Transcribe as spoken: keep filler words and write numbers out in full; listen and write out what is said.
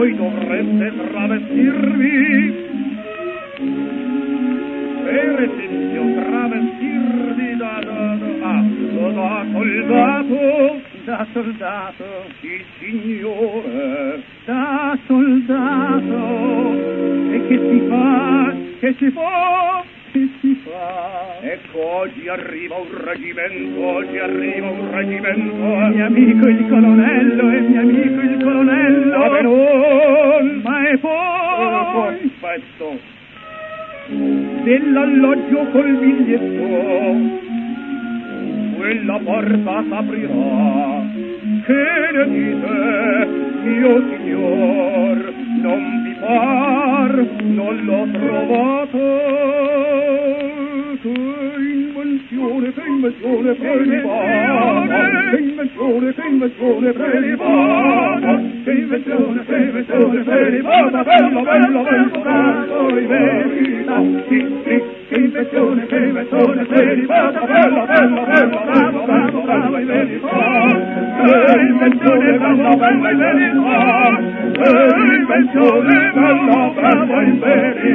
voi dovreste travestirvi, per esempio travestirvi da, da, da, ah, da soldato, da soldato, sì signore, da soldato, e che si fa, che si fa, che si fa? Ecco, oggi arriva un reggimento, oggi arriva un reggimento. Mio amico il colonnello, e mio amico il colonnello. Ma per non, ma e poi? Aspetto. Dell'alloggio col biglietto, quella porta s'aprirà. Che ne dite, mio signor? Non vi par, non l'ho trovato. Che invenzione, che invenzione prelibata, che invenzione, che invenzione prelibata, che invenzione, che invenzione prelibata, bello, bello, bello, bello, in verità, sì, sì, che invenzione, che invenzione prelibata, bello, bello, bello, bravo, bravo, bravo, in verità, che invenzione, bello, bello, in verità, che invenzione, bello, bravo, in verità.